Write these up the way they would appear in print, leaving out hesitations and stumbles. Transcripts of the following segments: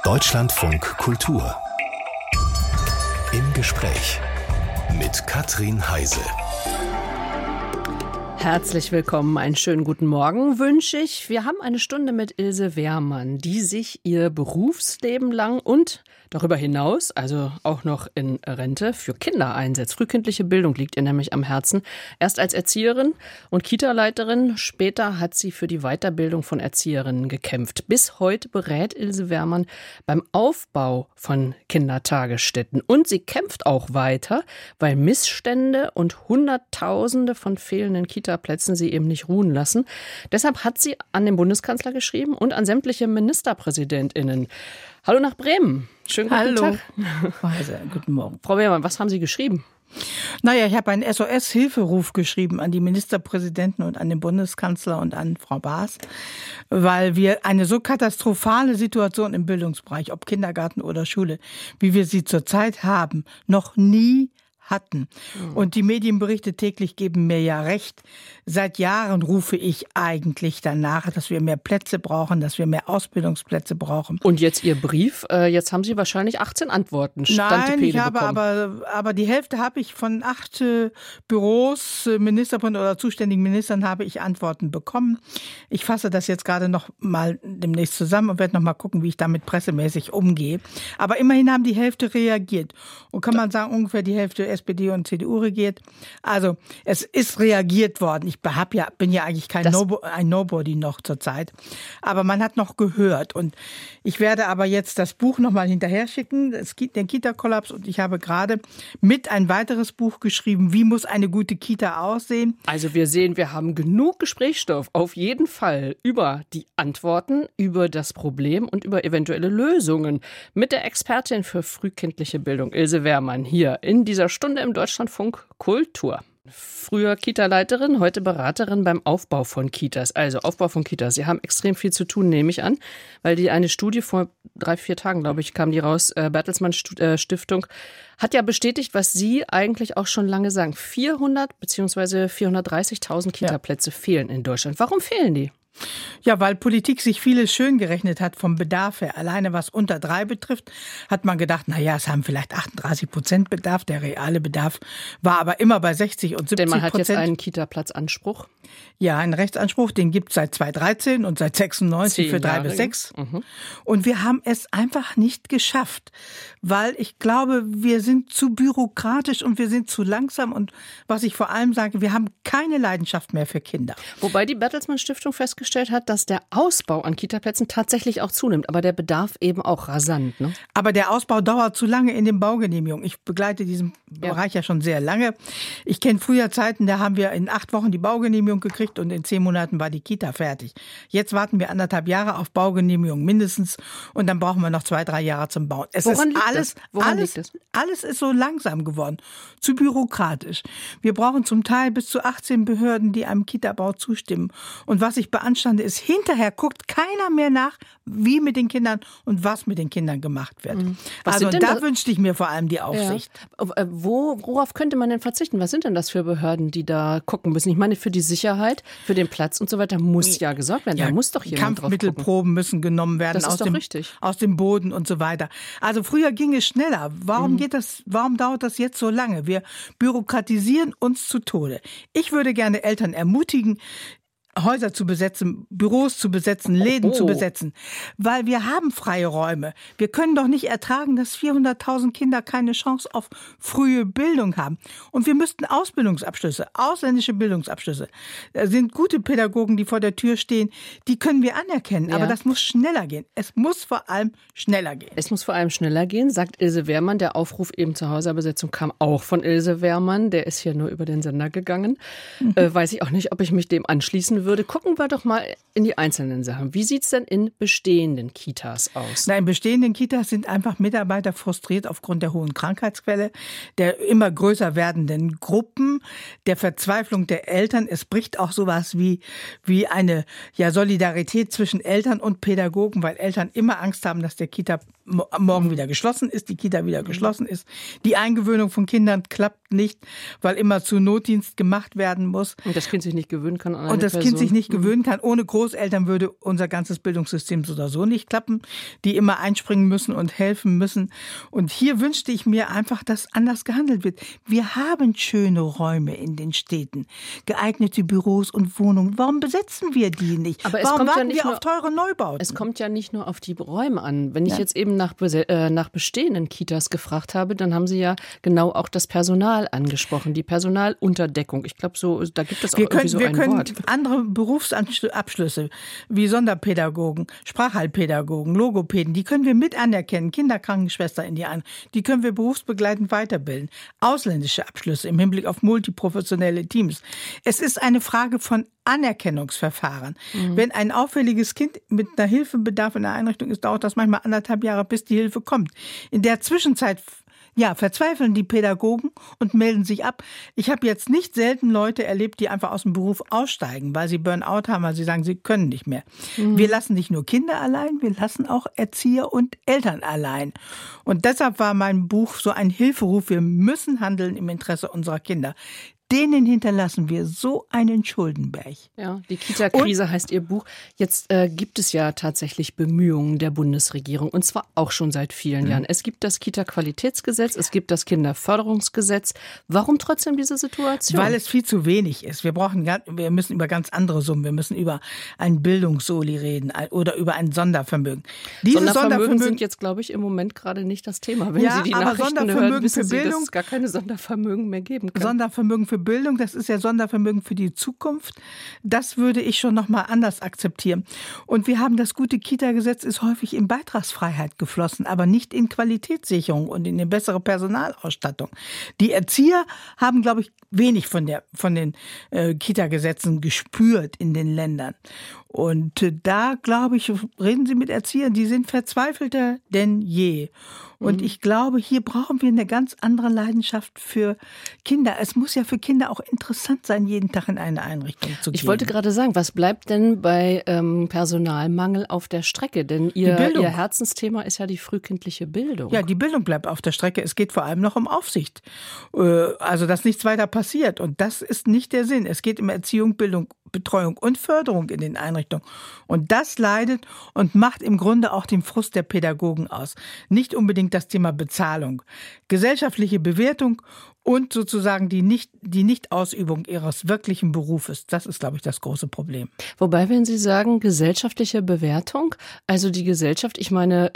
Deutschlandfunk Kultur. Im Gespräch mit Katrin Heise. Herzlich willkommen, einen schönen guten Morgen wünsche ich. Wir haben eine Stunde mit Ilse Wehrmann, die sich ihr Berufsleben lang und darüber hinaus, also auch noch in Rente, für Kinder einsetzt. Frühkindliche Bildung liegt ihr nämlich am Herzen. Erst als Erzieherin und Kita-Leiterin, später hat sie für die Weiterbildung von Erzieherinnen gekämpft. Bis heute berät Ilse Wehrmann beim Aufbau von Kindertagesstätten. Und sie kämpft auch weiter, weil Missstände und Hunderttausende von fehlenden Kita-Plätzen sie eben nicht ruhen lassen. Deshalb hat sie an den Bundeskanzler geschrieben und an sämtliche MinisterpräsidentInnen. Hallo nach Bremen. Schönen guten Tag. Hallo, guten Morgen. Frau Wehrmann, was haben Sie geschrieben? Naja, ich habe einen SOS-Hilferuf geschrieben an die Ministerpräsidenten und an den Bundeskanzler und an Frau Baas, weil wir eine so katastrophale Situation im Bildungsbereich, ob Kindergarten oder Schule, wie wir sie zurzeit haben, noch nie hatten. Und die Medienberichte täglich geben mir ja recht. Seit Jahren rufe ich eigentlich danach, dass wir mehr Plätze brauchen, dass wir mehr Ausbildungsplätze brauchen. Und jetzt Ihr Brief, jetzt haben Sie wahrscheinlich 18 Antworten. Nein, ich habe aber die Hälfte habe ich von 8 Büros, Ministerpräsidenten oder zuständigen Ministern habe ich Antworten bekommen. Ich fasse das jetzt gerade noch mal demnächst zusammen und werde noch mal gucken, wie ich damit pressemäßig umgehe. Aber immerhin haben die Hälfte reagiert. Und kann man sagen, ungefähr die Hälfte SPD und CDU regiert. Also es ist reagiert worden. Ich bin ja eigentlich ein Nobody noch zurzeit. Aber man hat noch gehört. Und ich werde aber jetzt das Buch noch mal hinterher schicken, den Kita-Kollaps. Und ich habe gerade mit ein weiteres Buch geschrieben, wie muss eine gute Kita aussehen. Also wir sehen, wir haben genug Gesprächsstoff, auf jeden Fall, über die Antworten, über das Problem und über eventuelle Lösungen. Mit der Expertin für frühkindliche Bildung, Ilse Wehrmann, hier in dieser Stunde im Deutschlandfunk Kultur. Früher Kita-Leiterin, heute Beraterin beim Aufbau von Kitas. Also Aufbau von Kitas. Sie haben extrem viel zu tun, nehme ich an, weil eine Studie vor 3-4 Tagen, glaube ich, kam die raus, Bertelsmann Stiftung, hat ja bestätigt, was Sie eigentlich auch schon lange sagen. 400 bzw. 430.000 Kita-Plätze fehlen in Deutschland. Warum fehlen die? Ja, weil Politik sich vieles schön gerechnet hat vom Bedarf her. Alleine was unter 3 betrifft, hat man gedacht, naja, es haben vielleicht 38% Bedarf. Der reale Bedarf war aber immer bei 60 und 70%. Denn man hat jetzt einen Kita-Platzanspruch. Ja, einen Rechtsanspruch, den gibt es seit 2013 und seit 96 für 3 bis 6. Und wir haben es einfach nicht geschafft, weil ich glaube, wir sind zu bürokratisch und wir sind zu langsam. Und was ich vor allem sage, wir haben keine Leidenschaft mehr für Kinder. Wobei die Bertelsmann Stiftung festgestellt hat, dass der Ausbau an Kitaplätzen tatsächlich auch zunimmt, aber der Bedarf eben auch rasant. Ne? Aber der Ausbau dauert zu lange in den Baugenehmigungen. Ich begleite diesen Bereich ja schon sehr lange. Ich kenne früher Zeiten, da haben wir in 8 Wochen die Baugenehmigung gekriegt und in 10 Monaten war die Kita fertig. Jetzt warten wir 1,5 Jahre auf Baugenehmigung mindestens und dann brauchen wir noch 2-3 Jahre zum Bauen. Woran liegt das? Alles ist so langsam geworden, zu bürokratisch. Wir brauchen zum Teil bis zu 18 Behörden, die einem Kita-Bau zustimmen. Und was ich beanstande, ist, hinterher guckt keiner mehr nach, wie mit den Kindern und was mit den Kindern gemacht wird. Also da wünschte ich mir vor allem die Aufsicht. Ja. Worauf könnte man denn verzichten? Was sind denn das für Behörden, die da gucken müssen? Ich meine, für die Sicherheit, für den Platz und so weiter muss ja gesorgt werden. Da muss doch jemand drauf gucken. Kampfmittelproben müssen genommen werden aus dem Boden und so weiter. Also früher ging es schneller. Warum dauert das jetzt so lange? Wir bürokratisieren uns zu Tode. Ich würde gerne Eltern ermutigen, Häuser zu besetzen, Büros zu besetzen, Läden zu besetzen, weil wir haben freie Räume. Wir können doch nicht ertragen, dass 400.000 Kinder keine Chance auf frühe Bildung haben. Und wir müssten Ausbildungsabschlüsse, ausländische Bildungsabschlüsse, da sind gute Pädagogen, die vor der Tür stehen, die können wir anerkennen. Ja. Aber das muss schneller gehen. Es muss vor allem schneller gehen. Es muss vor allem schneller gehen, sagt Ilse Wehrmann. Der Aufruf eben zur Häuserbesetzung kam auch von Ilse Wehrmann. Der ist hier nur über den Sender gegangen. Weiß ich auch nicht, ob ich mich dem anschließen würde. Gucken wir doch mal in die einzelnen Sachen. Wie sieht es denn in bestehenden Kitas aus? In bestehenden Kitas sind einfach Mitarbeiter frustriert aufgrund der hohen Krankheitsquelle, der immer größer werdenden Gruppen, der Verzweiflung der Eltern. Es bricht auch sowas wie eine Solidarität zwischen Eltern und Pädagogen, weil Eltern immer Angst haben, dass der Kita morgen wieder geschlossen ist, die Kita wieder geschlossen ist. Die Eingewöhnung von Kindern klappt nicht, weil immer zu Notdienst gemacht werden muss. Und das Kind sich nicht gewöhnen kann an eine Und das Person. sich nicht gewöhnen kann. Ohne Großeltern würde unser ganzes Bildungssystem so oder so nicht klappen, die immer einspringen müssen und helfen müssen. Und hier wünschte ich mir einfach, dass anders gehandelt wird. Wir haben schöne Räume in den Städten, geeignete Büros und Wohnungen. Warum besetzen wir die nicht? Aber Warum warten wir auf teure Neubauten? Es kommt ja nicht nur auf die Räume an. Wenn ich jetzt eben nach bestehenden Kitas gefragt habe, dann haben Sie ja genau auch das Personal angesprochen, die Personalunterdeckung. Ich glaube, da gibt es auch irgendwie so ein Wort. Andere Berufsabschlüsse wie Sonderpädagogen, Sprachheilpädagogen, Logopäden, die können wir mit anerkennen, Kinderkrankenschwester in die die können wir berufsbegleitend weiterbilden. Ausländische Abschlüsse im Hinblick auf multiprofessionelle Teams. Es ist eine Frage von Anerkennungsverfahren. Wenn ein auffälliges Kind mit einer Hilfebedarf in der Einrichtung ist, dauert das manchmal 1,5 Jahre, bis die Hilfe kommt. In der Zwischenzeit verzweifeln die Pädagogen und melden sich ab. Ich habe jetzt nicht selten Leute erlebt, die einfach aus dem Beruf aussteigen, weil sie Burnout haben, weil sie sagen, sie können nicht mehr. Wir lassen nicht nur Kinder allein, wir lassen auch Erzieher und Eltern allein. Und deshalb war mein Buch so ein Hilferuf. Wir müssen handeln im Interesse unserer Kinder. Denen hinterlassen wir so einen Schuldenberg. Ja, die Kita-Krise heißt Ihr Buch. Jetzt gibt es ja tatsächlich Bemühungen der Bundesregierung, und zwar auch schon seit vielen Jahren. Es gibt das Kita-Qualitätsgesetz, es gibt das Kinderförderungsgesetz. Warum trotzdem diese Situation? Weil es viel zu wenig ist. Wir müssen über ganz andere Summen, wir müssen über ein Bildungssoli reden oder über ein Sondervermögen. Diese Sondervermögen sind jetzt, glaube ich, im Moment gerade nicht das Thema. Wenn Sie die Nachrichten hören, wissen Sie, dass es gar keine Sondervermögen mehr geben kann. Sondervermögen für Bildung, das ist ja Sondervermögen für die Zukunft. Das würde ich schon noch mal anders akzeptieren. Und wir haben das gute Kita-Gesetz ist häufig in Beitragsfreiheit geflossen, aber nicht in Qualitätssicherung und in eine bessere Personalausstattung. Die Erzieher haben, glaube ich, wenig von den Kita-Gesetzen gespürt in den Ländern. Und da, glaube ich, reden Sie mit Erziehern, die sind verzweifelter denn je. Und ich glaube, hier brauchen wir eine ganz andere Leidenschaft für Kinder. Es muss ja für Kinder auch interessant sein, jeden Tag in eine Einrichtung zu gehen. Ich wollte gerade sagen, was bleibt denn bei Personalmangel auf der Strecke? Denn Ihr Herzensthema ist ja die frühkindliche Bildung. Ja, die Bildung bleibt auf der Strecke. Es geht vor allem noch um Aufsicht. Also, dass nichts weiter passiert. Und das ist nicht der Sinn. Es geht um Erziehung, Bildung, Betreuung und Förderung in den Einrichtungen. Und das leidet und macht im Grunde auch den Frust der Pädagogen aus. Nicht unbedingt das Thema Bezahlung. Gesellschaftliche Bewertung und sozusagen die Nichtausübung ihres wirklichen Berufes. Das ist, glaube ich, das große Problem. Wobei, wenn Sie sagen, gesellschaftliche Bewertung, also die Gesellschaft, ich meine,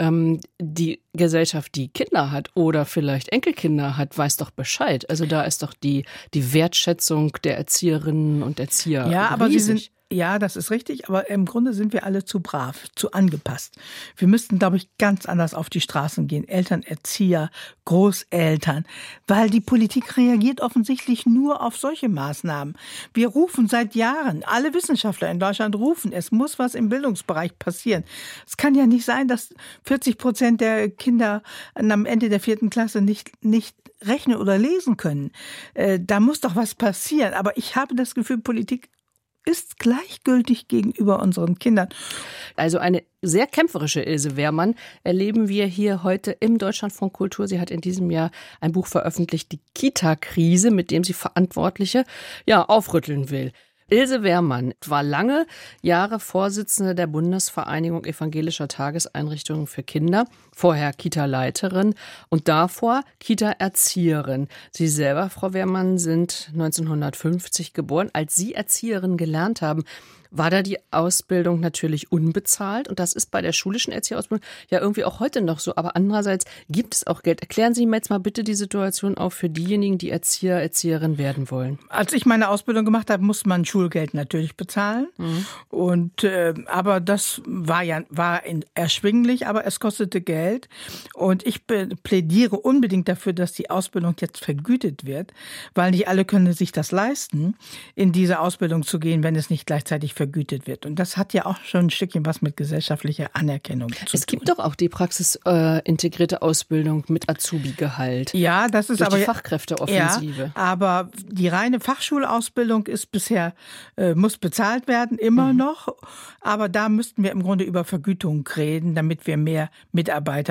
die Gesellschaft, die Kinder hat oder vielleicht Enkelkinder hat, weiß doch Bescheid. Also da ist doch die Wertschätzung der Erzieherinnen und Erzieher riesig. Ja, das ist richtig, aber im Grunde sind wir alle zu brav, zu angepasst. Wir müssten, glaube ich, ganz anders auf die Straßen gehen. Eltern, Erzieher, Großeltern, weil die Politik reagiert offensichtlich nur auf solche Maßnahmen. Wir rufen seit Jahren, alle Wissenschaftler in Deutschland rufen, es muss was im Bildungsbereich passieren. Es kann ja nicht sein, dass 40% der Kinder am Ende der 4. Klasse nicht rechnen oder lesen können. Da muss doch was passieren. Aber ich habe das Gefühl, Politik ist gleichgültig gegenüber unseren Kindern. Also eine sehr kämpferische Ilse Wehrmann erleben wir hier heute im Deutschlandfunk Kultur. Sie hat in diesem Jahr ein Buch veröffentlicht, die Kita-Krise, mit dem sie Verantwortliche aufrütteln will. Ilse Wehrmann war lange Jahre Vorsitzende der Bundesvereinigung evangelischer Tageseinrichtungen für Kinder, vorher Kita-Leiterin und davor Kita-Erzieherin. Sie selber, Frau Wehrmann, sind 1950 geboren. Als Sie Erzieherin gelernt haben, war da die Ausbildung natürlich unbezahlt und das ist bei der schulischen Erzieherausbildung ja irgendwie auch heute noch so. Aber andererseits gibt es auch Geld. Erklären Sie mir jetzt mal bitte die Situation auch für diejenigen, die Erzieher, Erzieherin werden wollen. Als ich meine Ausbildung gemacht habe, musste man Schulgeld natürlich bezahlen. Und aber das war erschwinglich, aber es kostete Geld. Und ich plädiere unbedingt dafür, dass die Ausbildung jetzt vergütet wird, weil nicht alle können sich das leisten, in diese Ausbildung zu gehen, wenn es nicht gleichzeitig vergütet wird. Und das hat ja auch schon ein Stückchen was mit gesellschaftlicher Anerkennung zu tun. Es gibt doch auch die praxisintegrierte Ausbildung mit Azubi-Gehalt. Ja, das ist durch aber die Fachkräfteoffensive. Ja, aber die reine Fachschulausbildung ist bisher, muss bezahlt werden, immer noch. Aber da müssten wir im Grunde über Vergütung reden, damit wir mehr Mitarbeiter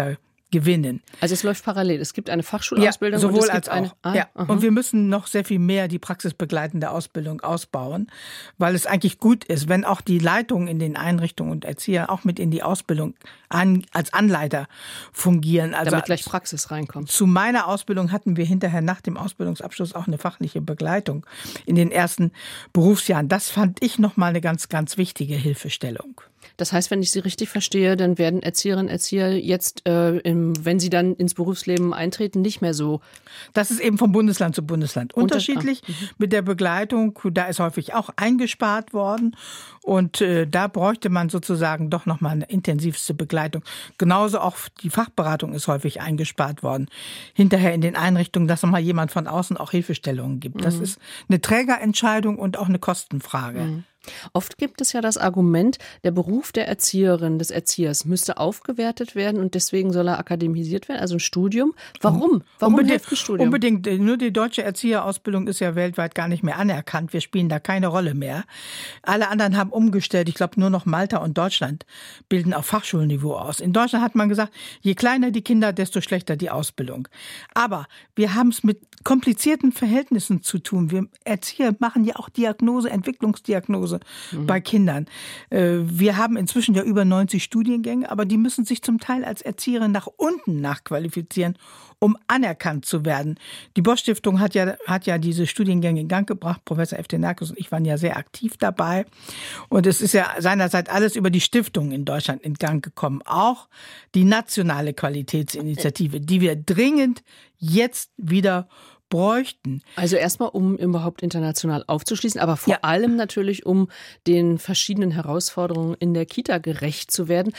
gewinnen. Also es läuft parallel. Es gibt eine Fachschulausbildung. Sowohl und es als gibt auch. Und wir müssen noch sehr viel mehr die praxisbegleitende Ausbildung ausbauen, weil es eigentlich gut ist, wenn auch die Leitungen in den Einrichtungen und Erzieher auch mit in die Ausbildung als Anleiter fungieren. Also damit gleich Praxis reinkommt. Zu meiner Ausbildung hatten wir hinterher nach dem Ausbildungsabschluss auch eine fachliche Begleitung in den ersten Berufsjahren. Das fand ich nochmal eine ganz, ganz wichtige Hilfestellung. Das heißt, wenn ich Sie richtig verstehe, dann werden Erzieherinnen und Erzieher jetzt, wenn sie dann ins Berufsleben eintreten, nicht mehr so. Das ist eben vom Bundesland zu Bundesland unterschiedlich. Mit der Begleitung, da ist häufig auch eingespart worden. Und da bräuchte man sozusagen doch nochmal eine intensivste Begleitung. Genauso auch die Fachberatung ist häufig eingespart worden. Hinterher in den Einrichtungen, dass nochmal jemand von außen auch Hilfestellungen gibt. Das ist eine Trägerentscheidung und auch eine Kostenfrage. Oft gibt es ja das Argument, der Beruf der Erzieherin, des Erziehers müsste aufgewertet werden und deswegen soll er akademisiert werden, also ein Studium. Warum? Warum hilft ein Studium? Unbedingt. Nur die deutsche Erzieherausbildung ist ja weltweit gar nicht mehr anerkannt. Wir spielen da keine Rolle mehr. Alle anderen haben umgestellt. Ich glaube, nur noch Malta und Deutschland bilden auf Fachschulniveau aus. In Deutschland hat man gesagt, je kleiner die Kinder, desto schlechter die Ausbildung. Aber wir haben es mit komplizierten Verhältnissen zu tun. Wir Erzieher machen ja auch Diagnose, Entwicklungsdiagnose bei Kindern. Wir haben inzwischen ja über 90 Studiengänge, aber die müssen sich zum Teil als Erzieherin nach unten nachqualifizieren, um anerkannt zu werden. Die Bosch-Stiftung hat ja diese Studiengänge in Gang gebracht. Professor Eftenakis und ich waren ja sehr aktiv dabei. Und es ist ja seinerzeit alles über die Stiftung in Deutschland in Gang gekommen. Auch die nationale Qualitätsinitiative, die wir dringend jetzt wieder bräuchten. Also erstmal, um überhaupt international aufzuschließen, aber vor allem natürlich, um den verschiedenen Herausforderungen in der Kita gerecht zu werden.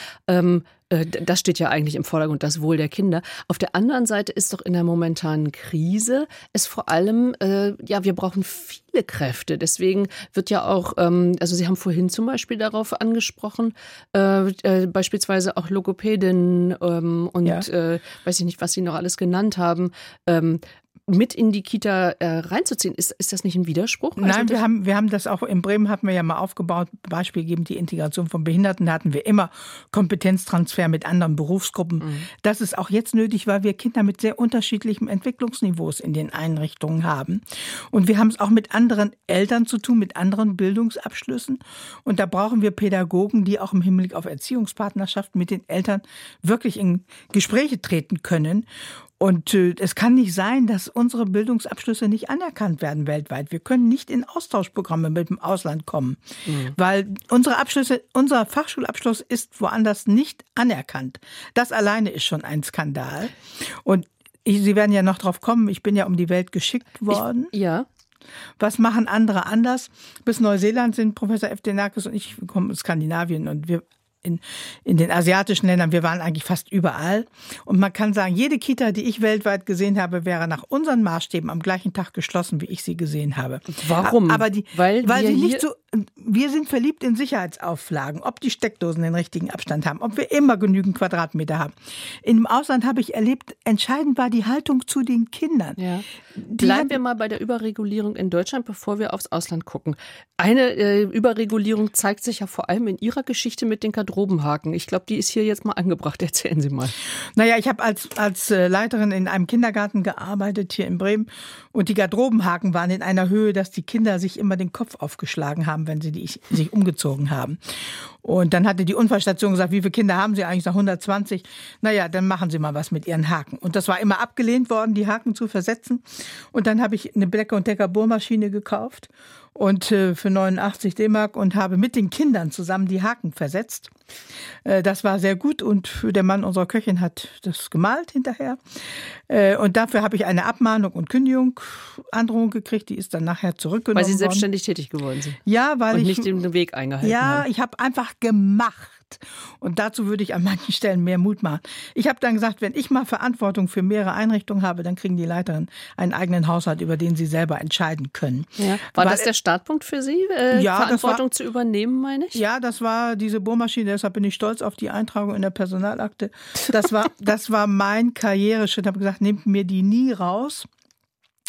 Das steht ja eigentlich im Vordergrund, das Wohl der Kinder. Auf der anderen Seite ist doch in der momentanen Krise es vor allem, wir brauchen viele Kräfte. Deswegen wird ja auch, also Sie haben vorhin zum Beispiel darauf angesprochen, beispielsweise auch Logopädinnen weiß ich nicht, was Sie noch alles genannt haben, mit in die Kita reinzuziehen. Ist das nicht ein Widerspruch? Nein, wir haben das auch, in Bremen hatten wir ja mal aufgebaut, Beispiel geben, die Integration von Behinderten, da hatten wir immer Kompetenztransfer mit anderen Berufsgruppen. Das ist auch jetzt nötig, weil wir Kinder mit sehr unterschiedlichen Entwicklungsniveaus in den Einrichtungen haben. Und wir haben es auch mit anderen Eltern zu tun, mit anderen Bildungsabschlüssen. Und da brauchen wir Pädagogen, die auch im Hinblick auf Erziehungspartnerschaften mit den Eltern wirklich in Gespräche treten können. Und es kann nicht sein, dass unsere Bildungsabschlüsse nicht anerkannt werden weltweit. Wir können nicht in Austauschprogramme mit dem Ausland kommen, weil unser Fachschulabschluss ist woanders nicht anerkannt. Das alleine ist schon ein Skandal. Und Sie werden ja noch drauf kommen, ich bin ja um die Welt geschickt worden. Was machen andere anders? Bis Neuseeland sind Professor Eftenakis und ich, wir kommen aus Skandinavien und wir in den asiatischen Ländern, wir waren eigentlich fast überall. Und man kann sagen, jede Kita, die ich weltweit gesehen habe, wäre nach unseren Maßstäben am gleichen Tag geschlossen, wie ich sie gesehen habe. Warum? Aber weil sie nicht so, wir sind verliebt in Sicherheitsauflagen, ob die Steckdosen den richtigen Abstand haben, ob wir immer genügend Quadratmeter haben. Im Ausland habe ich erlebt, entscheidend war die Haltung zu den Kindern. Ja. Bleiben wir mal bei der Überregulierung in Deutschland, bevor wir aufs Ausland gucken. Eine Überregulierung zeigt sich ja vor allem in Ihrer Geschichte mit den Garderobenhaken. Ich glaube, die ist hier jetzt mal angebracht. Erzählen Sie mal. Naja, ich habe als Leiterin in einem Kindergarten gearbeitet hier in Bremen und die Garderobenhaken waren in einer Höhe, dass die Kinder sich immer den Kopf aufgeschlagen haben, wenn sie sich umgezogen haben. Und dann hatte die Unfallstation gesagt, wie viele Kinder haben Sie eigentlich? Nach 120. Naja, dann machen Sie mal was mit Ihren Haken. Und das war immer abgelehnt worden, die Haken zu versetzen. Und dann habe ich eine Blecker & Decker Bohrmaschine gekauft und für 89 D-Mark und habe mit den Kindern zusammen die Haken versetzt. Das war sehr gut und der Mann unserer Köchin hat das gemalt hinterher. Und dafür habe ich eine Abmahnung und Androhung gekriegt, die ist dann nachher zurückgenommen worden. Weil Sie selbstständig tätig geworden sind? Ja, weil und nicht den Weg eingehalten haben. Ja, ich habe einfach gemacht. Und dazu würde ich an manchen Stellen mehr Mut machen. Ich habe dann gesagt, wenn ich mal Verantwortung für mehrere Einrichtungen habe, dann kriegen die Leiterinnen einen eigenen Haushalt, über den sie selber entscheiden können. Ja. War das der Startpunkt für Sie, Verantwortung zu übernehmen, meine ich? Ja, das war diese Bohrmaschine, deshalb bin ich stolz auf die Eintragung in der Personalakte. Das war mein Karriereschritt. Ich habe gesagt, nehmt mir die nie raus.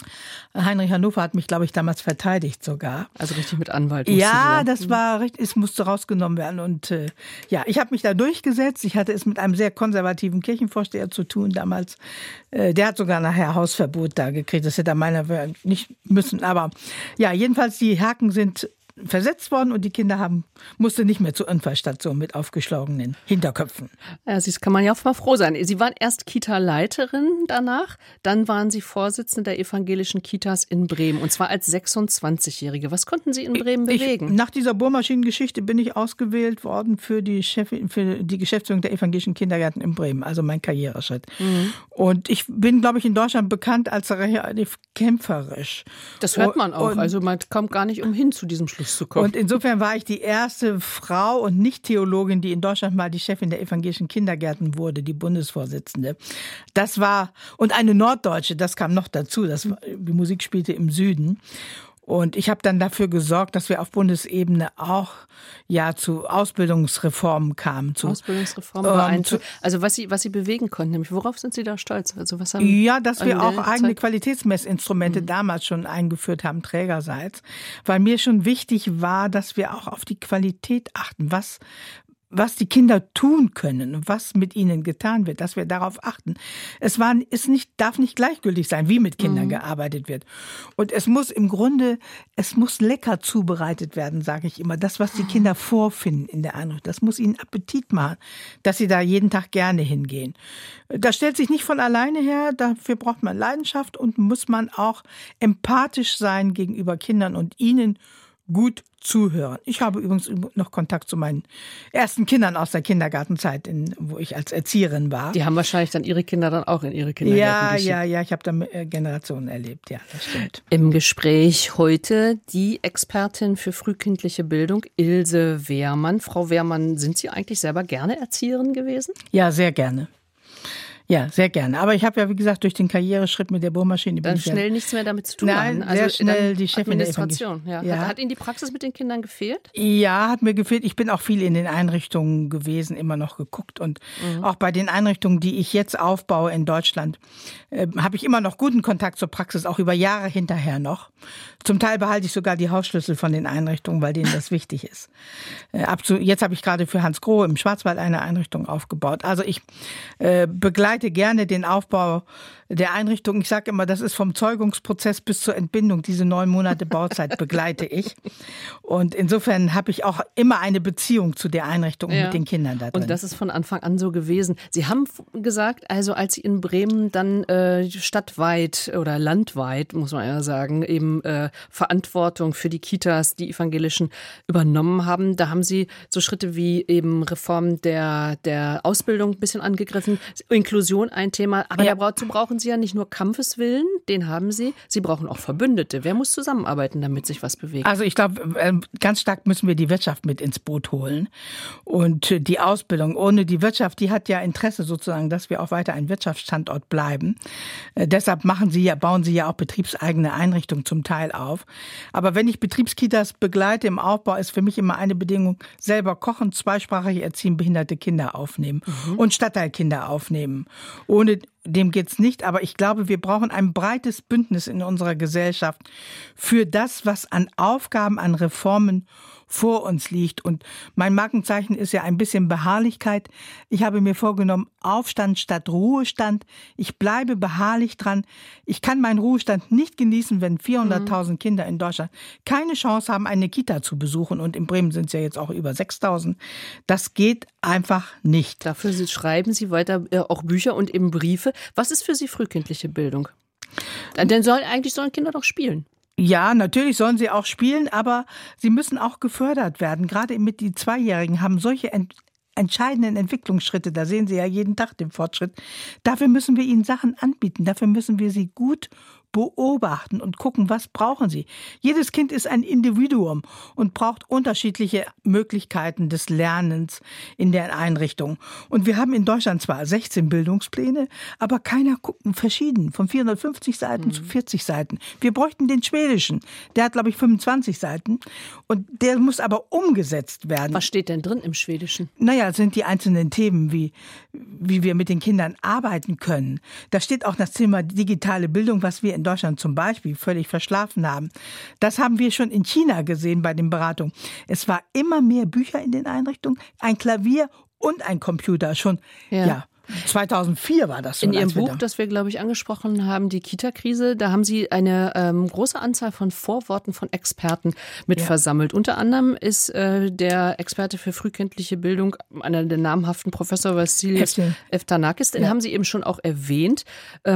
Heinrich Hannover hat mich, glaube ich, damals verteidigt sogar. Also richtig mit Anwalt. Ja, das war richtig, es musste rausgenommen werden. Und ich habe mich da durchgesetzt. Ich hatte es mit einem sehr konservativen Kirchenvorsteher zu tun damals. Der hat sogar nachher Hausverbot da gekriegt. Das hätte er meiner nicht müssen. Aber ja, jedenfalls die Haken sind versetzt worden und die Kinder musste nicht mehr zur Unfallstation mit aufgeschlagenen Hinterköpfen. Ja, das kann man ja auch mal froh sein. Sie waren erst Kita-Leiterin danach, dann waren Sie Vorsitzende der evangelischen Kitas in Bremen und zwar als 26-Jährige. Was konnten Sie in Bremen bewegen? Nach dieser Bohrmaschinengeschichte bin ich ausgewählt worden für die Geschäftsführung der evangelischen Kindergärten in Bremen, also mein Karriereschritt. Mhm. Und ich bin, glaube ich, in Deutschland bekannt als relativ kämpferisch. Das hört man auch, also man kommt gar nicht umhin zu diesem Schluss zu kommen. Und insofern war ich die erste Frau und Nicht-Theologin, die in Deutschland mal die Chefin der evangelischen Kindergärten wurde, die Bundesvorsitzende. Das war, und eine Norddeutsche, das kam noch dazu, die Musik spielte im Süden. Und ich habe dann dafür gesorgt, dass wir auf Bundesebene auch zu Ausbildungsreformen kamen. Ausbildungsreformen war also was Sie bewegen konnten, nämlich worauf sind Sie da stolz? Also was haben dass wir auch eigene Qualitätsmessinstrumente damals schon eingeführt haben, trägerseits, weil mir schon wichtig war, dass wir auch auf die Qualität achten, was die Kinder tun können und was mit ihnen getan wird, dass wir darauf achten. Darf nicht gleichgültig sein, wie mit Kindern gearbeitet wird. Und es muss lecker zubereitet werden, sage ich immer. Das, was die Kinder vorfinden in der Einrichtung, das muss ihnen Appetit machen, dass sie da jeden Tag gerne hingehen. Das stellt sich nicht von alleine her, dafür braucht man Leidenschaft und muss man auch empathisch sein gegenüber Kindern und ihnen gut zuhören. Ich habe übrigens noch Kontakt zu meinen ersten Kindern aus der Kindergartenzeit, wo ich als Erzieherin war. Die haben wahrscheinlich dann ihre Kinder dann auch in ihre Kindergärten geschickt. Ja, ich habe da Generationen erlebt, ja, das stimmt. Im Gespräch heute die Expertin für frühkindliche Bildung, Ilse Wehrmann. Frau Wehrmann, sind Sie eigentlich selber gerne Erzieherin gewesen? Ja, sehr gerne. Ja, sehr gerne. Aber ich habe ja, wie gesagt, durch den Karriereschritt mit der Bohrmaschine... Dann schnell nichts mehr damit zu tun haben. Nein, sehr schnell die Chefin der Administration. Ja. Hat Ihnen die Praxis mit den Kindern gefehlt? Ja, hat mir gefehlt. Ich bin auch viel in den Einrichtungen gewesen, immer noch geguckt. Und auch bei den Einrichtungen, die ich jetzt aufbaue in Deutschland, habe ich immer noch guten Kontakt zur Praxis, auch über Jahre hinterher noch. Zum Teil behalte ich sogar die Hausschlüssel von den Einrichtungen, weil denen das wichtig ist. Jetzt habe ich gerade für Hans Grohe im Schwarzwald eine Einrichtung aufgebaut. Also ich begleite gerne den Aufbau der Einrichtung. Ich sage immer, das ist vom Zeugungsprozess bis zur Entbindung. Diese 9 Monate Bauzeit begleite ich. Und insofern habe ich auch immer eine Beziehung zu der Einrichtung und mit den Kindern da drin. Und das ist von Anfang an so gewesen. Sie haben gesagt, also als Sie in Bremen dann stadtweit oder landweit, muss man ja sagen, eben Verantwortung für die Kitas, die evangelischen, übernommen haben, da haben Sie so Schritte wie eben Reform der Ausbildung ein bisschen angegriffen, Inklusion ein Thema, aber dazu brauchen Sie ja nicht nur Kampfeswillen, den haben Sie, Sie brauchen auch Verbündete. Wer muss zusammenarbeiten, damit sich was bewegt? Also ich glaube, ganz stark müssen wir die Wirtschaft mit ins Boot holen und die Ausbildung. Ohne die Wirtschaft, die hat ja Interesse sozusagen, dass wir auch weiter ein Wirtschaftsstandort bleiben. Deshalb bauen Sie ja auch betriebseigene Einrichtungen zum Teil auf. Aber wenn ich Betriebskitas begleite im Aufbau, ist für mich immer eine Bedingung, selber kochen, zweisprachig erziehen, behinderte Kinder aufnehmen und Stadtteilkinder aufnehmen. Ohne dem geht's nicht, aber ich glaube, wir brauchen ein breites Bündnis in unserer Gesellschaft für das, was an Aufgaben, an Reformen vor uns liegt. Und mein Markenzeichen ist ja ein bisschen Beharrlichkeit. Ich habe mir vorgenommen, Aufstand statt Ruhestand. Ich bleibe beharrlich dran. Ich kann meinen Ruhestand nicht genießen, wenn 400.000 Kinder in Deutschland keine Chance haben, eine Kita zu besuchen. Und in Bremen sind es ja jetzt auch über 6.000. Das geht einfach nicht. Dafür schreiben Sie weiter auch Bücher und eben Briefe. Was ist für Sie frühkindliche Bildung? Denn sollen Kinder doch spielen. Ja, natürlich sollen sie auch spielen, aber sie müssen auch gefördert werden. Gerade mit die Zweijährigen haben solche entscheidenden Entwicklungsschritte, da sehen Sie ja jeden Tag den Fortschritt. Dafür müssen wir ihnen Sachen anbieten, dafür müssen wir sie gut beobachten und gucken, was brauchen sie. Jedes Kind ist ein Individuum und braucht unterschiedliche Möglichkeiten des Lernens in der Einrichtung. Und wir haben in Deutschland zwar 16 Bildungspläne, aber keiner guckt verschieden, von 450 Seiten zu 40 Seiten. Wir bräuchten den schwedischen, der hat, glaube ich, 25 Seiten und der muss aber umgesetzt werden. Was steht denn drin im Schwedischen? Naja, sind die einzelnen Themen wie wie wir mit den Kindern arbeiten können. Da steht auch das Thema digitale Bildung, was wir in Deutschland zum Beispiel völlig verschlafen haben. Das haben wir schon in China gesehen bei den Beratungen. Es war immer mehr Bücher in den Einrichtungen, ein Klavier und ein Computer schon, 2004 war das so. In Ihrem Buch, das wir, glaube ich, angesprochen haben, die Kita-Krise, da haben Sie eine große Anzahl von Vorworten von Experten mit versammelt. Unter anderem ist der Experte für frühkindliche Bildung, einer der namhaften Professor Vassilios Eftanakis, den haben Sie eben schon auch erwähnt.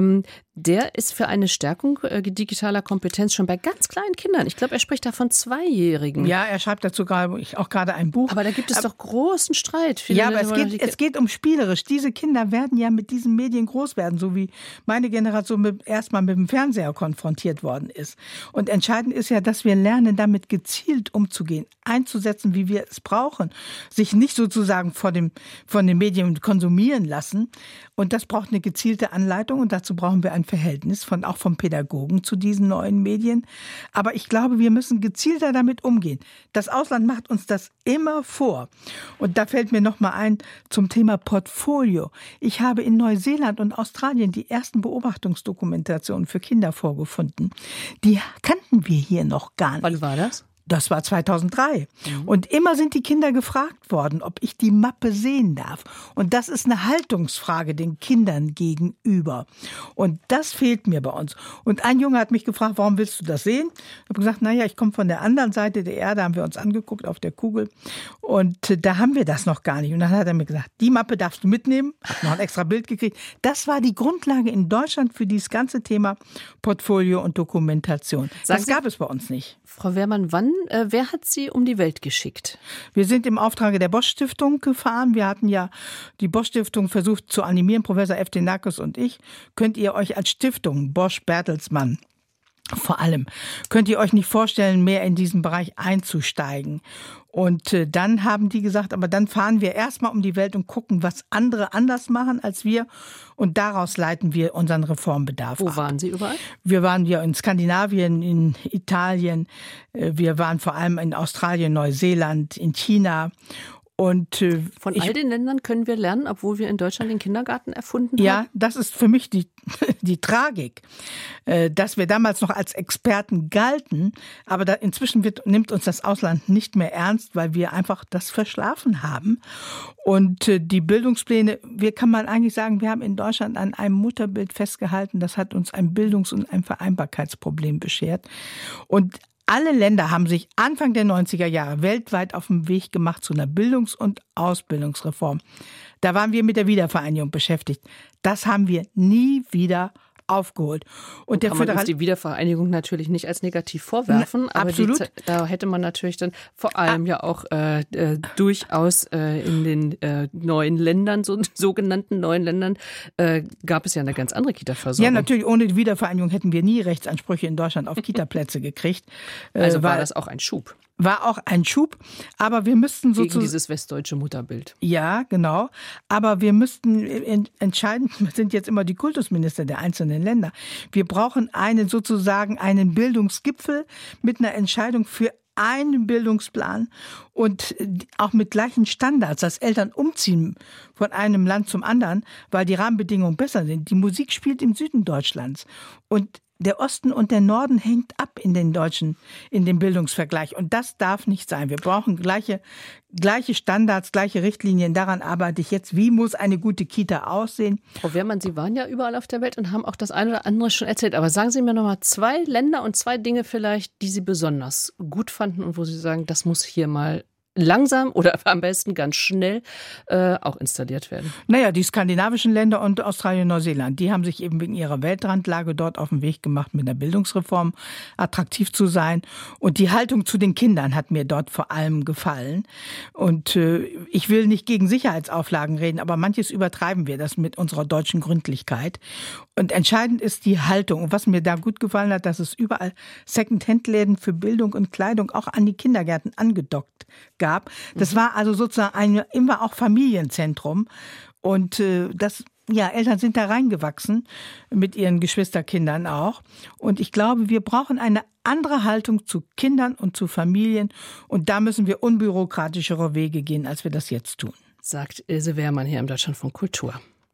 Der ist für eine Stärkung digitaler Kompetenz schon bei ganz kleinen Kindern. Ich glaube, er spricht da von 2-Jährigen. Ja, er schreibt dazu auch gerade ein Buch. Aber da gibt es doch großen Streit. Ja, aber es geht um spielerisch. Diese Kinder werden ja mit diesen Medien groß werden, so wie meine Generation erstmal mit dem Fernseher konfrontiert worden ist. Und entscheidend ist ja, dass wir lernen, damit gezielt umzugehen, einzusetzen, wie wir es brauchen, sich nicht sozusagen von den Medien konsumieren lassen. Und das braucht eine gezielte Anleitung und dazu brauchen wir ein Verhältnis auch vom Pädagogen zu diesen neuen Medien. Aber ich glaube, wir müssen gezielter damit umgehen. Das Ausland macht uns das immer vor. Und da fällt mir noch mal ein zum Thema Portfolio. Ich habe in Neuseeland und Australien die ersten Beobachtungsdokumentationen für Kinder vorgefunden. Die kannten wir hier noch gar nicht. Wann war das? Das war 2003. Und immer sind die Kinder gefragt worden, ob ich die Mappe sehen darf. Und das ist eine Haltungsfrage den Kindern gegenüber. Und das fehlt mir bei uns. Und ein Junge hat mich gefragt, warum willst du das sehen? Ich habe gesagt, ich komme von der anderen Seite der Erde, haben wir uns angeguckt auf der Kugel. Und da haben wir das noch gar nicht. Und dann hat er mir gesagt, die Mappe darfst du mitnehmen. Hab noch ein extra Bild gekriegt. Das war die Grundlage in Deutschland für dieses ganze Thema Portfolio und Dokumentation. Das gab es bei uns nicht. Frau Wehrmann, wer hat Sie um die Welt geschickt? Wir sind im Auftrage der Bosch-Stiftung gefahren. Wir hatten ja die Bosch-Stiftung versucht zu animieren, Professor Eftenakis und ich. Könnt ihr euch als Stiftung Bosch-Bertelsmann vor allem, könnt ihr euch nicht vorstellen, mehr in diesen Bereich einzusteigen? Und dann haben die gesagt, aber dann fahren wir erstmal um die Welt und gucken, was andere anders machen als wir. Und daraus leiten wir unseren Reformbedarf ab. Wo waren Sie überall? Wir waren ja in Skandinavien, in Italien. Wir waren vor allem in Australien, Neuseeland, in China. Und von all den Ländern können wir lernen, obwohl wir in Deutschland den Kindergarten erfunden haben? Ja, das ist für mich die Tragik, dass wir damals noch als Experten galten, aber inzwischen nimmt uns das Ausland nicht mehr ernst, weil wir einfach das verschlafen haben. Und die Bildungspläne, kann man eigentlich sagen, wir haben in Deutschland an einem Mutterbild festgehalten, das hat uns ein Bildungs- und ein Vereinbarkeitsproblem beschert. Und alle Länder haben sich Anfang der 90er Jahre weltweit auf den Weg gemacht zu einer Bildungs- und Ausbildungsreform. Da waren wir mit der Wiedervereinigung beschäftigt. Das haben wir nie wieder aufgeholt. Und kann man uns die Wiedervereinigung natürlich nicht als negativ vorwerfen, aber da hätte man natürlich dann vor allem ja auch durchaus in den neuen Ländern, sogenannten neuen Ländern, gab es ja eine ganz andere Kita-Versorgung. Ja, natürlich, ohne die Wiedervereinigung hätten wir nie Rechtsansprüche in Deutschland auf Kita-Plätze gekriegt. Also war das auch ein Schub? War auch ein Schub, aber wir müssten sozusagen... Gegen dieses westdeutsche Mutterbild. Ja, genau. Aber wir müssten entscheiden, sind jetzt immer die Kultusminister der einzelnen Länder. Wir brauchen einen Bildungsgipfel mit einer Entscheidung für einen Bildungsplan und auch mit gleichen Standards, dass Eltern umziehen von einem Land zum anderen, weil die Rahmenbedingungen besser sind. Die Musik spielt im Süden Deutschlands und der Osten und der Norden hängt ab in dem Bildungsvergleich. Und das darf nicht sein. Wir brauchen gleiche Standards, gleiche Richtlinien. Daran arbeite ich jetzt. Wie muss eine gute Kita aussehen? Frau Wehrmann, Sie waren ja überall auf der Welt und haben auch das eine oder andere schon erzählt. Aber sagen Sie mir noch mal 2 Länder und 2 Dinge vielleicht, die Sie besonders gut fanden und wo Sie sagen, das muss hier mal langsam oder am besten ganz schnell auch installiert werden? Die skandinavischen Länder und Australien und Neuseeland, die haben sich eben wegen ihrer Weltrandlage dort auf den Weg gemacht, mit einer Bildungsreform attraktiv zu sein. Und die Haltung zu den Kindern hat mir dort vor allem gefallen. Und ich will nicht gegen Sicherheitsauflagen reden, aber manches übertreiben wir das mit unserer deutschen Gründlichkeit. Und entscheidend ist die Haltung. Und was mir da gut gefallen hat, dass es überall Second-Hand-Läden für Bildung und Kleidung auch an die Kindergärten angedockt gab. Das war also sozusagen immer auch Familienzentrum. Und Eltern sind da reingewachsen, mit ihren Geschwisterkindern auch. Und ich glaube, wir brauchen eine andere Haltung zu Kindern und zu Familien. Und da müssen wir unbürokratischere Wege gehen, als wir das jetzt tun. sagt Ilse Wehrmann hier im Deutschlandfunk Kultur.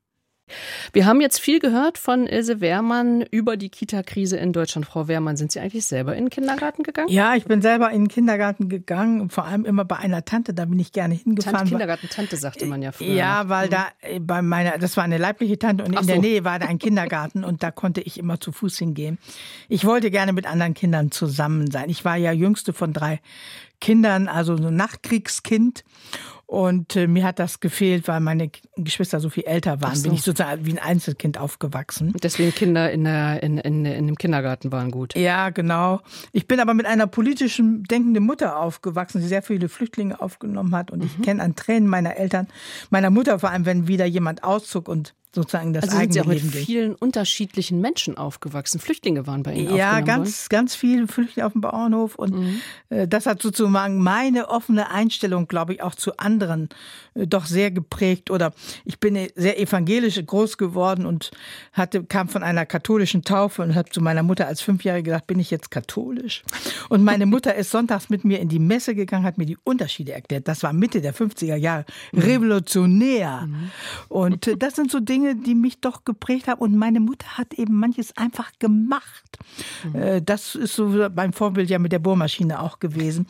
Wir haben jetzt viel gehört von Ilse Wehrmann über die Kita-Krise in Deutschland. Frau Wehrmann, sind Sie eigentlich selber in den Kindergarten gegangen? Ja, ich bin selber in den Kindergarten gegangen, vor allem immer bei einer Tante, da bin ich gerne hingefahren. Kindergarten-Tante sagte man ja früher. Ja, weil da das war eine leibliche Tante und in der Nähe war da ein Kindergarten und da konnte ich immer zu Fuß hingehen. Ich wollte gerne mit anderen Kindern zusammen sein. Ich war ja jüngste von 3 Kindern, also so ein Nachkriegskind. Und mir hat das gefehlt, weil meine Geschwister so viel älter waren. Bin ich sozusagen wie ein Einzelkind aufgewachsen. Deswegen Kinder in dem Kindergarten waren gut. Ja, genau. Ich bin aber mit einer politischen denkenden Mutter aufgewachsen, die sehr viele Flüchtlinge aufgenommen hat. Und ich kenne an Tränen meiner Eltern, meiner Mutter vor allem, wenn wieder jemand auszog und sozusagen das eigene Leben. Sind Sie auch mit vielen unterschiedlichen Menschen aufgewachsen? Flüchtlinge waren bei Ihnen aufgenommen worden? Ja, ganz viele Flüchtlinge auf dem Bauernhof. Und das hat sozusagen meine offene Einstellung, glaube ich, auch zu anderen doch sehr geprägt. Oder ich bin sehr evangelisch groß geworden und kam von einer katholischen Taufe und habe zu meiner Mutter als 5-Jährige gesagt, bin ich jetzt katholisch? Und meine Mutter ist sonntags mit mir in die Messe gegangen, hat mir die Unterschiede erklärt. Das war Mitte der 50er Jahre. Revolutionär. Und das sind so Dinge, die mich doch geprägt haben. Und meine Mutter hat eben manches einfach gemacht. Das ist so beim Vorbild ja mit der Bohrmaschine auch gewesen.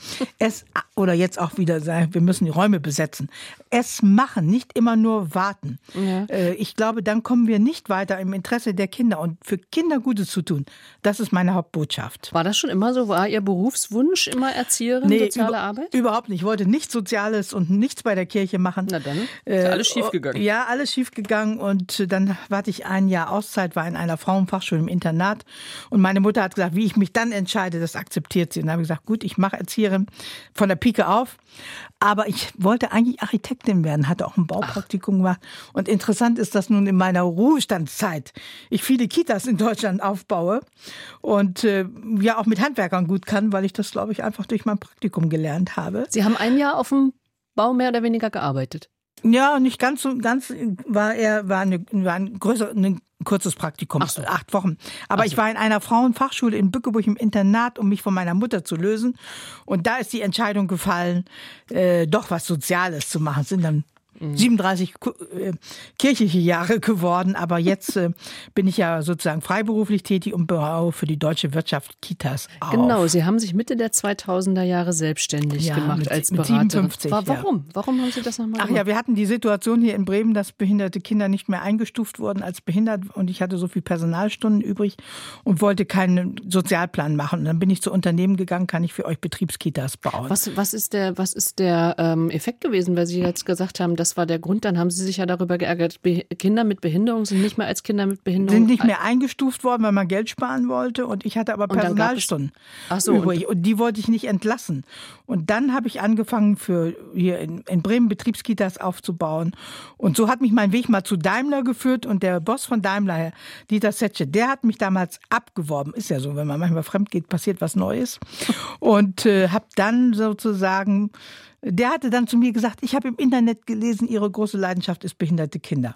Oder jetzt auch wieder sagen, wir müssen die Räume besetzen. Es machen, nicht immer nur warten. Ja. Ich glaube, dann kommen wir nicht weiter im Interesse der Kinder. Und für Kinder Gutes zu tun, das ist meine Hauptbotschaft. War das schon immer so? War Ihr Berufswunsch immer Erzieherin, soziale Arbeit? Überhaupt nicht. Ich wollte nichts Soziales und nichts bei der Kirche machen. Na dann, ist alles schiefgegangen. Ja, alles schiefgegangen. Und dann hatte ich ein Jahr Auszeit, war in einer Frauenfachschule im Internat. Und meine Mutter hat gesagt, wie ich mich dann entscheide, das akzeptiert sie. Und dann habe ich gesagt, gut, ich mache Erzieherin von der Pike auf. Aber ich wollte eigentlich Architektin werden, hatte auch ein Baupraktikum gemacht. Und interessant ist, dass nun in meiner Ruhestandszeit ich viele Kitas in Deutschland aufbaue und ja auch mit Handwerkern gut kann, weil ich das, glaube ich, einfach durch mein Praktikum gelernt habe. Sie haben ein Jahr auf dem Bau mehr oder weniger gearbeitet? Ja, nicht ganz so, war ein kurzes Praktikum, 8 Wochen. Aber ich war in einer Frauenfachschule in Bückeburg im Internat, um mich von meiner Mutter zu lösen. Und da ist die Entscheidung gefallen, doch was Soziales zu machen. Es sind dann 37 kirchliche Jahre geworden, aber jetzt bin ich ja sozusagen freiberuflich tätig und baue für die deutsche Wirtschaft Kitas auf. Genau, Sie haben sich Mitte der 2000er Jahre selbstständig gemacht als Beraterin. Mit 57, Warum? Warum haben Sie das nochmal gemacht? Ach ja, wir hatten die Situation hier in Bremen, dass behinderte Kinder nicht mehr eingestuft wurden als behindert und ich hatte so viel Personalstunden übrig und wollte keinen Sozialplan machen. Und dann bin ich zu Unternehmen gegangen, kann ich für euch Betriebskitas bauen. Was ist der Effekt gewesen, weil Sie jetzt gesagt haben, das war der Grund, dann haben Sie sich ja darüber geärgert, Kinder mit Behinderung sind nicht mehr als Kinder mit Behinderung. Sind nicht mehr eingestuft worden, weil man Geld sparen wollte und ich hatte aber Personalstunden übrig und die wollte ich nicht entlassen. Und dann habe ich angefangen, für hier in Bremen Betriebskitas aufzubauen und so hat mich mein Weg mal zu Daimler geführt und der Boss von Daimler, Herr Dieter Zetsche, der hat mich damals abgeworben. Ist ja so, wenn man manchmal fremd geht, passiert was Neues. Und habe dann sozusagen der hatte dann zu mir gesagt, ich habe im Internet gelesen, Ihre große Leidenschaft ist behinderte Kinder.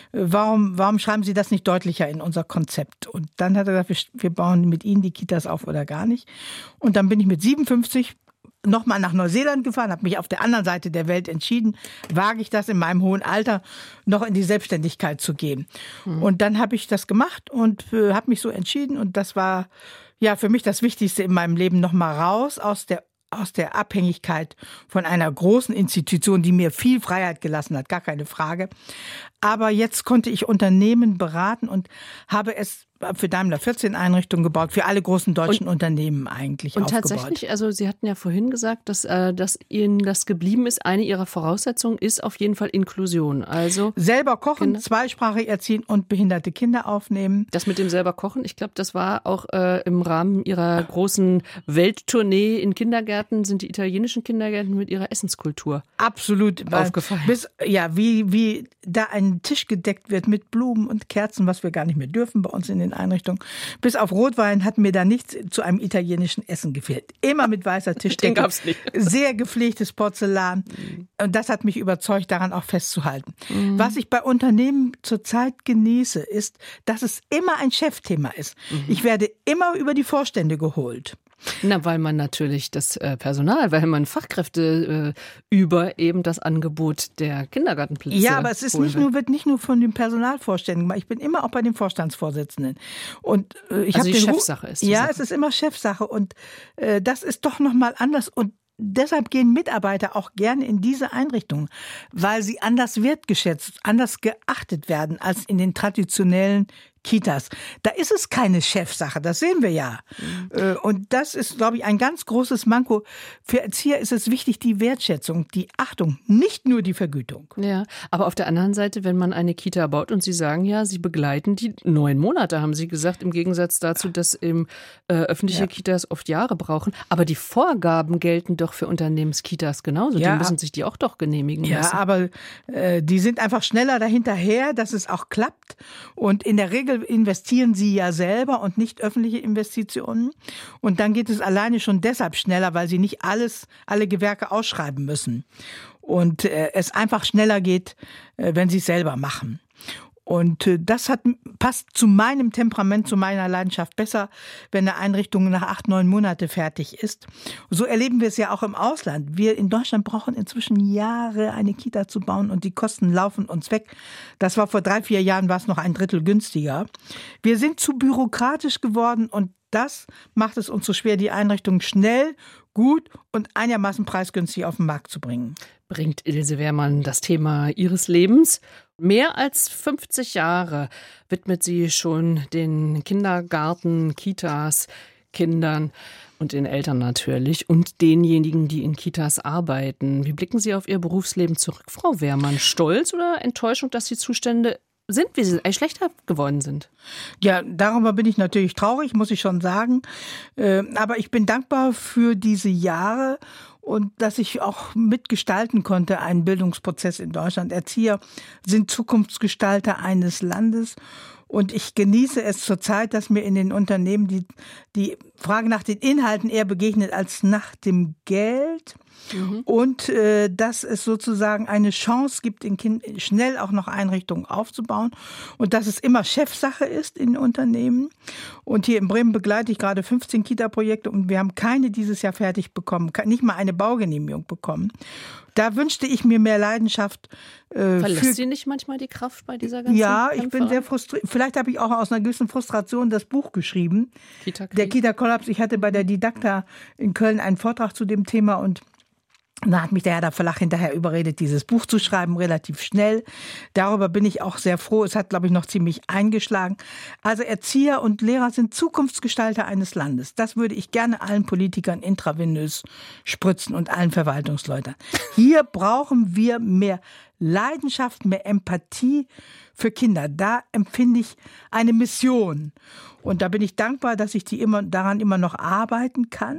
Warum schreiben Sie das nicht deutlicher in unser Konzept? Und dann hat er gesagt, wir bauen mit Ihnen die Kitas auf oder gar nicht. Und dann bin ich mit 57 nochmal nach Neuseeland gefahren, habe mich auf der anderen Seite der Welt entschieden, wage ich das in meinem hohen Alter noch in die Selbstständigkeit zu gehen. Und dann habe ich das gemacht und habe mich so entschieden und das war ja für mich das Wichtigste in meinem Leben, nochmal raus aus der Abhängigkeit von einer großen Institution, die mir viel Freiheit gelassen hat, gar keine Frage. Aber jetzt konnte ich Unternehmen beraten und habe es für Daimler 14 Einrichtungen gebaut, für alle großen deutschen Unternehmen eigentlich aufgebaut. Und tatsächlich, also Sie hatten ja vorhin gesagt, dass Ihnen das geblieben ist. Eine Ihrer Voraussetzungen ist auf jeden Fall Inklusion. Also selber kochen, zweisprachig erziehen und behinderte Kinder aufnehmen. Das mit dem selber kochen, ich glaube, das war auch im Rahmen Ihrer großen Welttournee in Kindergärten, sind die italienischen Kindergärten mit ihrer Essenskultur absolut aufgefallen. Wie da ein Tisch gedeckt wird mit Blumen und Kerzen, was wir gar nicht mehr dürfen bei uns in den Einrichtungen. Bis auf Rotwein hat mir da nichts zu einem italienischen Essen gefehlt. Immer mit weißer Tischdecke. Den gab's nicht. Sehr gepflegtes Porzellan. Und das hat mich überzeugt, daran auch festzuhalten. Was ich bei Unternehmen zurzeit genieße, ist, dass es immer ein Chefthema ist. Ich werde immer über die Vorstände geholt. Na, weil man natürlich das Personal, weil man Fachkräfte über eben das Angebot der Kindergartenplätze. Ja, aber es ist wird nicht nur von den Personalvorständen gemacht. Ich bin immer auch bei den Vorstandsvorsitzenden. Und ich also habe die Chefsache ist. Ja, es ist immer Chefsache und das ist doch noch mal anders und deshalb gehen Mitarbeiter auch gerne in diese Einrichtungen, weil sie anders wertgeschätzt, anders geachtet werden als in den traditionellen Kitas. Da ist es keine Chefsache, das sehen wir ja. Und das ist, glaube ich, ein ganz großes Manko. Für Erzieher ist es wichtig, die Wertschätzung, die Achtung, nicht nur die Vergütung. Ja, aber auf der anderen Seite, wenn man eine Kita baut und Sie sagen ja, Sie begleiten die 9 Monate, haben Sie gesagt, im Gegensatz dazu, dass eben öffentliche Kitas oft Jahre brauchen. Aber die Vorgaben gelten doch für Unternehmenskitas genauso. Die müssen sich die auch doch genehmigen lassen. Ja, aber die sind einfach schneller dahinterher, dass es auch klappt. Und in der Regel investieren sie ja selber und nicht öffentliche Investitionen. Und dann geht es alleine schon deshalb schneller, weil sie nicht alle Gewerke ausschreiben müssen. Und es einfach schneller geht, wenn sie es selber machen. Und das passt zu meinem Temperament, zu meiner Leidenschaft besser, wenn eine Einrichtung nach 8, 9 Monate fertig ist. So erleben wir es ja auch im Ausland. Wir in Deutschland brauchen inzwischen Jahre, eine Kita zu bauen und die Kosten laufen uns weg. Das war vor 3, 4 Jahren, war es noch 1/3 günstiger. Wir sind zu bürokratisch geworden und das macht es uns so schwer, die Einrichtung schnell, gut und einigermaßen preisgünstig auf den Markt zu bringen. Bringt Ilse Wehrmann das Thema ihres Lebens. Mehr als 50 Jahre widmet sie schon den Kindergarten, Kitas, Kindern und den Eltern natürlich und denjenigen, die in Kitas arbeiten. Wie blicken Sie auf Ihr Berufsleben zurück, Frau Wehrmann? Stolz oder Enttäuschung, dass die Zustände sind, wie sie schlechter geworden sind? Ja, darüber bin ich natürlich traurig, muss ich schon sagen. Aber ich bin dankbar für diese Jahre und dass ich auch mitgestalten konnte, einen Bildungsprozess in Deutschland. Erzieher sind Zukunftsgestalter eines Landes. Und ich genieße es zurzeit, dass mir in den Unternehmen die Frage nach den Inhalten eher begegnet als nach dem Geld. Und dass es sozusagen eine Chance gibt, schnell auch noch Einrichtungen aufzubauen und dass es immer Chefsache ist in Unternehmen. Und hier in Bremen begleite ich gerade 15 Kita-Projekte und wir haben keine dieses Jahr fertig bekommen, nicht mal eine Baugenehmigung bekommen. Da wünschte ich mir mehr Leidenschaft. Verlässt Sie nicht manchmal die Kraft bei dieser ganzen Ja, Kämpferei? ich bin sehr frustriert. Vielleicht habe ich auch aus einer gewissen Frustration das Buch geschrieben. Der Kita-Kollaps. Ich hatte bei der Didakta in Köln einen Vortrag zu dem Thema und da hat mich der Herder Verlag hinterher überredet, dieses Buch zu schreiben, relativ schnell. Darüber bin ich auch sehr froh. Es hat, glaube ich, noch ziemlich eingeschlagen. Also Erzieher und Lehrer sind Zukunftsgestalter eines Landes. Das würde ich gerne allen Politikern intravenös spritzen und allen Verwaltungsleuten. Hier brauchen wir mehr Leidenschaft, mehr Empathie für Kinder. Da empfinde ich eine Mission. Und da bin ich dankbar, dass ich daran immer noch arbeiten kann.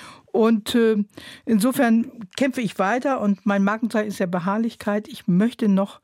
Und insofern kämpfe ich weiter und mein Markenzeichen ist ja Beharrlichkeit. Ich möchte noch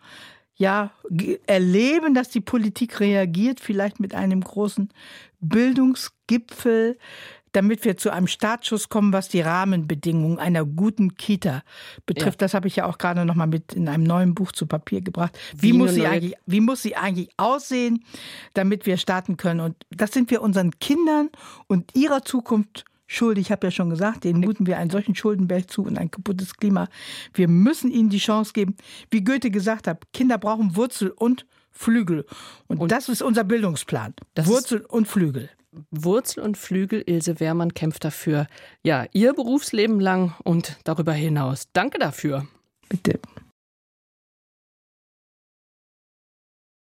erleben, dass die Politik reagiert, vielleicht mit einem großen Bildungsgipfel, damit wir zu einem Startschuss kommen, was die Rahmenbedingungen einer guten Kita betrifft. Ja. Das habe ich ja auch gerade noch mal mit in einem neuen Buch zu Papier gebracht. Wie muss sie eigentlich aussehen, damit wir starten können? Und das sind wir unseren Kindern und ihrer Zukunft schuldig. Ich habe ja schon gesagt, denen muten wir einen solchen Schuldenberg zu und ein kaputtes Klima. Wir müssen ihnen die Chance geben, wie Goethe gesagt hat, Kinder brauchen Wurzel und Flügel. Und das ist unser Bildungsplan. Wurzel und Flügel. Wurzel und Flügel. Ilse Wehrmann kämpft dafür, ja, ihr Berufsleben lang und darüber hinaus. Danke dafür. Bitte.